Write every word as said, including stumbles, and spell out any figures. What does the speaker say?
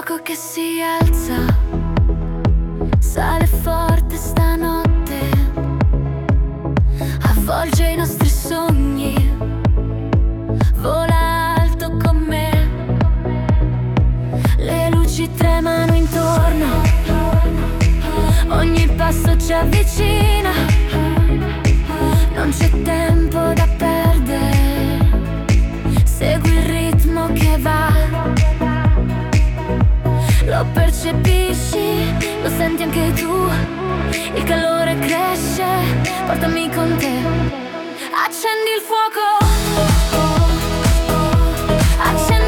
fuoco che si alza, sale forte stanotte, avvolge i nostri sogni, vola alto con me. Le luci tremano intorno, ogni passo ci avvicina, non c'è tempo da perdere, segui il ritmo che va. Lo percepisci, lo senti anche tu, il calore cresce, portami con te, accendi il fuoco, accendi